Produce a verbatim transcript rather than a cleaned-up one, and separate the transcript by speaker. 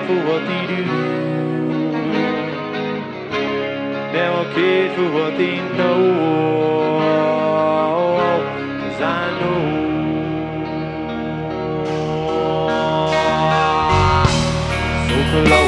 Speaker 1: for what they do. Never cared for what they know, 'cause I know. So close.